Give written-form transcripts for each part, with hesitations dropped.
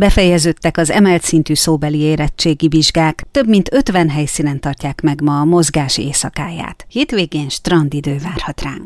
Befejeződtek az emelt szintű szóbeli érettségi vizsgák, több mint 50 helyszínen tartják meg ma a mozgás éjszakáját. Hétvégén strandidő várhat ránk.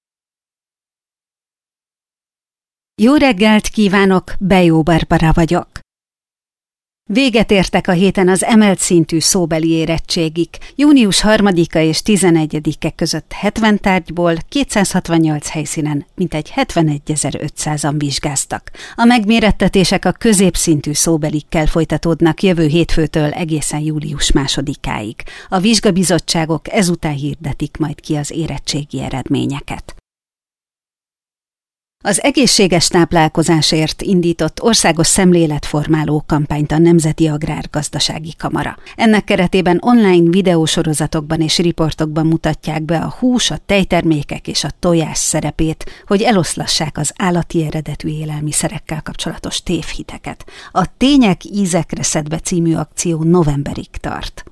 Jó reggelt kívánok, Bejó Barbara vagyok. Véget értek a héten az emelt szintű szóbeli érettségik. Június 3-a és 11-e között 70 tárgyból 268 helyszínen mintegy 71.500-an vizsgáztak. A megmérettetések a középszintű szóbelikkel folytatódnak jövő hétfőtől egészen július 2-áig. A vizsgabizottságok ezután hirdetik majd ki az érettségi eredményeket. Az egészséges táplálkozásért indított országos szemléletformáló kampányt a Nemzeti Agrárgazdasági Kamara. Ennek keretében online videósorozatokban és riportokban mutatják be a hús, a tejtermékek és a tojás szerepét, hogy eloszlassák az állati eredetű élelmiszerekkel kapcsolatos tévhiteket. A Tények ízekre szedve című akció novemberig tart.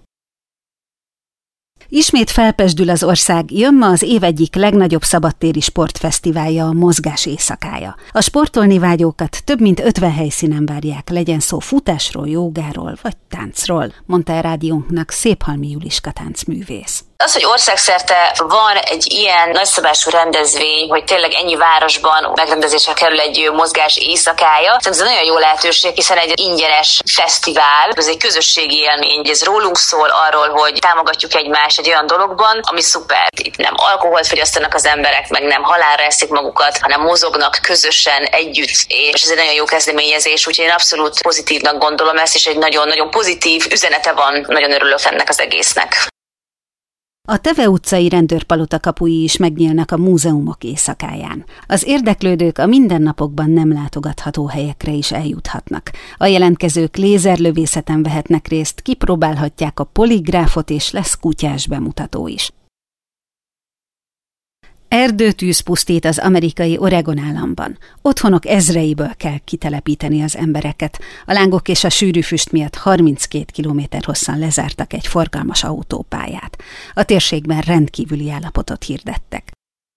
Ismét felpezsdül az ország, jön ma az év egyik legnagyobb szabadtéri sportfesztiválja, a Mozgás éjszakája. A sportolni vágyókat több mint 50 helyszínen várják, legyen szó futásról, jógáról vagy táncról, mondta a rádiónknak Széphalmi Juliska táncművész. Az, hogy országszerte van egy ilyen nagyszabású rendezvény, hogy tényleg ennyi városban megrendezésre kerül egy mozgás éjszakája, ez egy nagyon jó lehetőség, hiszen egy ingyenes fesztivál, ez egy közösségi élmény, ez rólunk szól, arról, hogy támogatjuk egymást egy olyan dologban, ami szuper. Itt nem alkoholt fogyasztanak az emberek, meg nem halálra eszik magukat, hanem mozognak közösen együtt, és ez egy nagyon jó kezdeményezés, úgyhogy én abszolút pozitívnak gondolom ezt, és egy nagyon-nagyon pozitív üzenete van, nagyon örülök ennek az egésznek. A Teve utcai rendőrpalota kapui is megnyílnak a múzeumok éjszakáján. Az érdeklődők a mindennapokban nem látogatható helyekre is eljuthatnak. A jelentkezők lézerlövészeten vehetnek részt, kipróbálhatják a poligráfot, és lesz kutyás bemutató is. Erdőtűz pusztít az amerikai Oregon államban. Otthonok ezreiből kell kitelepíteni az embereket. A lángok és a sűrű füst miatt 32 kilométer hosszan lezártak egy forgalmas autópályát. A térségben rendkívüli állapotot hirdettek.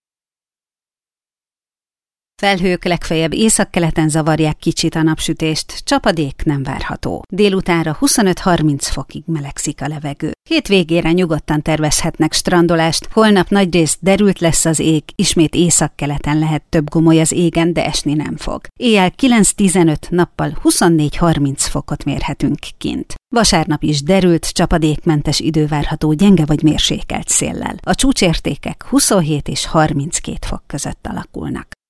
Felhők legfeljebb északkeleten zavarják kicsit a napsütést, csapadék nem várható. Délutánra 25-30 fokig melegszik a levegő. Hétvégére nyugodtan tervezhetnek strandolást, holnap nagyrészt derült lesz az ég, ismét északkeleten lehet több gomoly az égen, de esni nem fog. Éjjel 9-15, nappal 24-30 fokot mérhetünk kint. Vasárnap is derült, csapadékmentes idő várható gyenge vagy mérsékelt széllel. A csúcsértékek 27 és 32 fok között alakulnak.